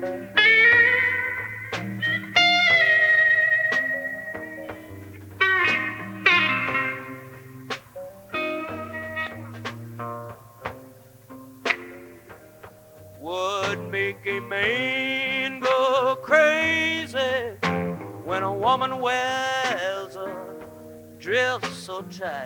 Would make a man go crazy when a woman wears a dress so tight.